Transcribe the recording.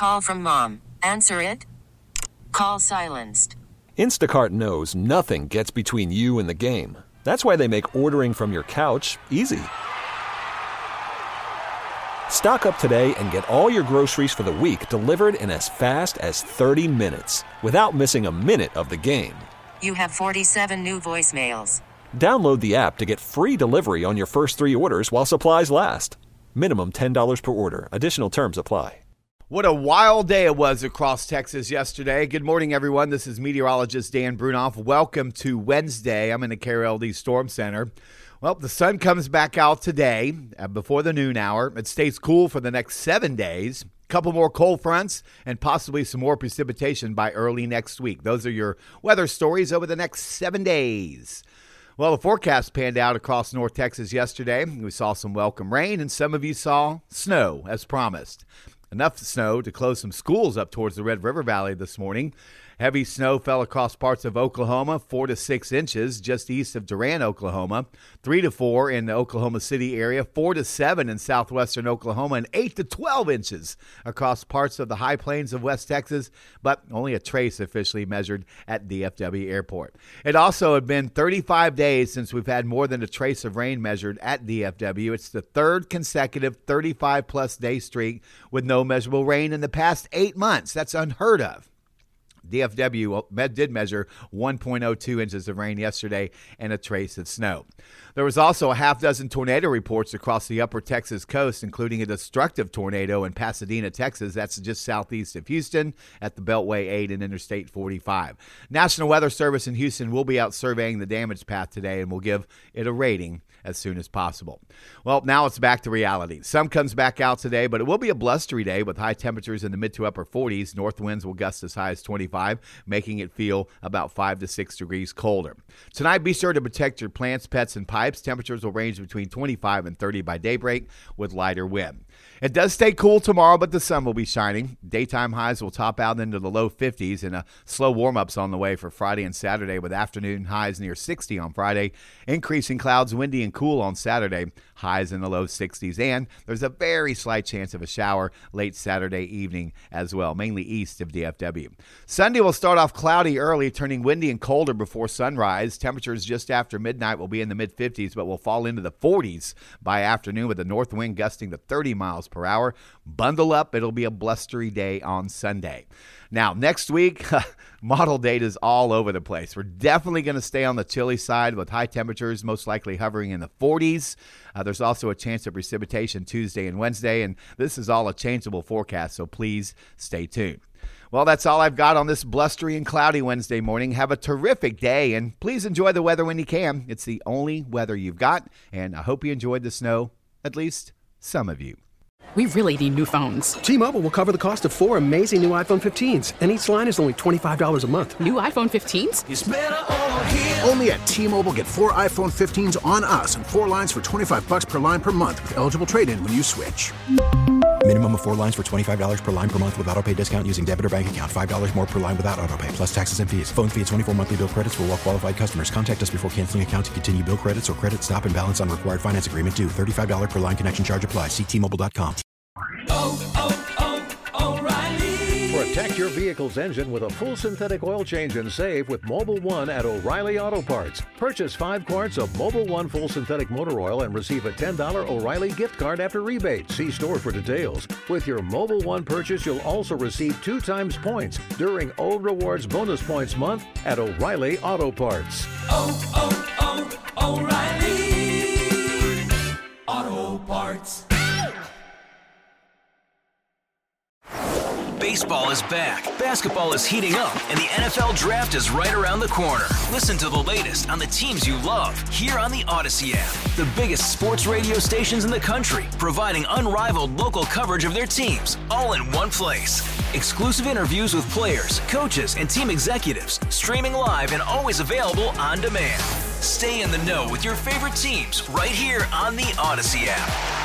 call from mom. Answer it. Call silenced. Instacart knows nothing gets between you and the game. That's why they make ordering from your couch easy. Stock up today and get all your groceries for the week delivered in as fast as 30 minutes without missing a minute of the game. You have 47 new voicemails. Download the app to get free delivery on your first 3 orders while supplies last. Minimum $10 per order. Additional terms apply. What a wild day it was across Texas yesterday. Good morning, everyone. This is meteorologist Dan Brunoff. Welcome to Wednesday. I'm in the KRLD Storm Center. Well, the sun comes back out today before the noon hour. It stays cool for the next 7 days. A couple more cold fronts and possibly some more precipitation by early next week. Those are your weather stories over the next 7 days. Well, the forecast panned out across North Texas yesterday. We saw some welcome rain, and some of you saw snow, as promised. Enough snow to close some schools up towards the Red River Valley this morning. Heavy snow fell across parts of Oklahoma, 4 to 6 inches just east of Durant, Oklahoma, 3 to 4 in the Oklahoma City area, 4 to 7 in southwestern Oklahoma, and 8 to 12 inches across parts of the high plains of West Texas, but only a trace officially measured at DFW Airport. It also had been 35 days since we've had more than a trace of rain measured at DFW. It's the third consecutive 35-plus day streak with no measurable rain in the past 8 months. That's unheard of. DFW did measure 1.02 inches of rain yesterday and a trace of snow. There was also a half dozen tornado reports across the upper Texas coast, including a destructive tornado in Pasadena, Texas. That's just southeast of Houston at the Beltway 8 and Interstate 45. National Weather Service in Houston will be out surveying the damage path today and will give it a rating as soon as possible. Well, now it's back to reality. Sun comes back out today, but it will be a blustery day with high temperatures in the mid to upper 40s. North winds will gust as high as 25, making it feel about 5 to 6 degrees colder. Tonight, be sure to protect your plants, pets, and pipes. Temperatures will range between 25 and 30 by daybreak with lighter wind. It does stay cool tomorrow, but the sun will be shining. Daytime highs will top out into the low 50s, and a slow warm-up's on the way for Friday and Saturday with afternoon highs near 60 on Friday. Increasing clouds, windy and cool on Saturday, highs in the low 60s. And there's a very slight chance of a shower late Saturday evening as well, mainly east of DFW. Sunday will start off cloudy early, turning windy and colder before sunrise. Temperatures just after midnight will be in the mid-50s, but will fall into the 40s by afternoon with the north wind gusting to 30 miles per hour. Bundle up. It'll be a blustery day on Sunday. Now, next week, model date is all over the place. We're definitely going to stay on the chilly side with high temperatures, most likely hovering in the 40s. There's also a chance of precipitation Tuesday and Wednesday, and this is all a changeable forecast, so please stay tuned. Well, that's all I've got on this blustery and cloudy Wednesday morning. Have a terrific day, and please enjoy the weather when you can. It's the only weather you've got, and I hope you enjoyed the snow, at least some of you. We really need new phones. T-Mobile will cover the cost of 4 amazing new iPhone 15s, and each line is only $25 a month. New iPhone 15s? It's better over here. Only at T-Mobile, get 4 iPhone 15s on us and 4 lines for $25 per line per month with eligible trade-in when you switch. Minimum of 4 lines for $25 per line per month with autopay discount using debit or bank account. $5 more per line without autopay, plus taxes and fees. Phone fee at 24 monthly bill credits for well-qualified customers. Contact us before canceling account to continue bill credits or credit stop and balance on required finance agreement due. $35 per line connection charge applies. See T-Mobile.com. O'Reilly. Protect your vehicle's engine with a full synthetic oil change and save with Mobil 1 at O'Reilly Auto Parts. Purchase 5 quarts of Mobil 1 full synthetic motor oil and receive a $10 O'Reilly gift card after rebate. See store for details. With your Mobil 1 purchase, you'll also receive 2 times points during O Rewards Bonus Points Month at O'Reilly Auto Parts. O'Reilly Auto Parts. Baseball is back, basketball is heating up, and the NFL Draft is right around the corner. Listen to the latest on the teams you love here on the Odyssey app. The biggest sports radio stations in the country, providing unrivaled local coverage of their teams, all in one place. Exclusive interviews with players, coaches, and team executives, streaming live and always available on demand. Stay in the know with your favorite teams right here on the Odyssey app.